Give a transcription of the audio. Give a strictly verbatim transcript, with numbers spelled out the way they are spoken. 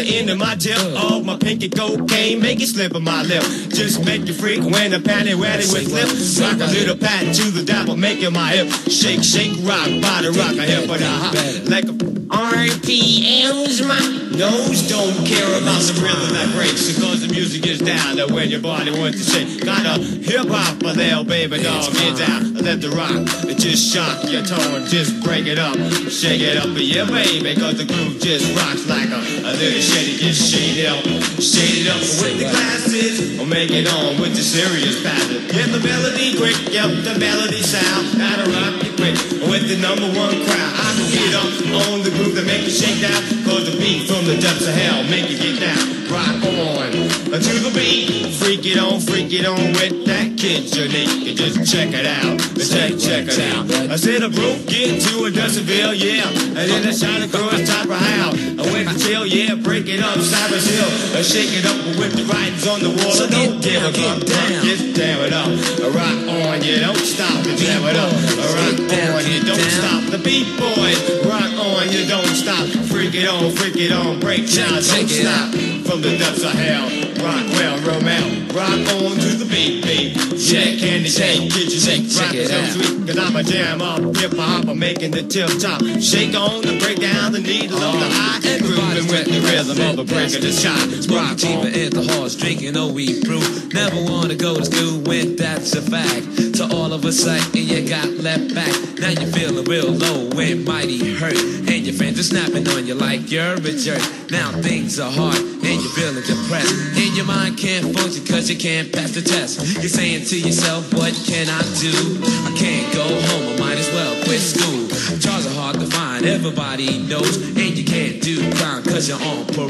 the end of my tip. Oh, my pinky cocaine, make it slip on my lip. Just make you freak when the panty wetty with slip. Rock a little pat to the dapple, making my hip shake, shake, rock, body rock a hip, but a hop like a R P M's. My nose don't care about the rhythm that breaks, because the music is down to when your body wants to shake. Got a hip hop for there, baby doll, get down, let the rock, it just shock your tone, just break it up, shake it up, yeah baby, cause the groove just rocks like a, a little shady, just shade it up, shade it up with the glasses, or make it on with the serious pattern. Get the melody quick, yep, the melody sound, gotta rock it quick, with the number one crowd. I can get up on the groove that make you shake down, cause the beat from the depths of hell make you get down. Rock on to the beat, freak it on, freak it on with that kid unique. You just check it out, check, check it out. I said a broke get to Industrialville, yeah, and then I shot across top of how I went to chill, yeah, break it up, Cypress Hill, I shake it up with the writings on the wall. So don't give a fuck, just damn it up. Rock on, you don't stop, jam it up. Rock on, you don't stop. The beat boys, rock on, you don't stop. Freak it on, freak it on, break down, don't stop. From the depths of hell, rock well, Romel, rock on to the beat, beat. Yeah, candy shake, get your shake, rock it so sweet, cause I'm a jam up, hip hop, I'm making the tip top. Shake on the break down the needle on the high, and grooving with the rhythm of a break of the shot. Rock cheaper at the horse, drinking old weed brew. Never wanna go to school when that's a fact. So all of a sudden you got left back. Now you're feeling real low and mighty hurt, and your friends are snapping on you like you're a jerk. Now things are hard and you're feeling depressed, and your mind can't function cause you can't pass the test. You're saying to yourself, what can I do? I can't go home, I might as well quit school. Jobs are hard to find, everybody knows, and you can't do crime cause you're on parole.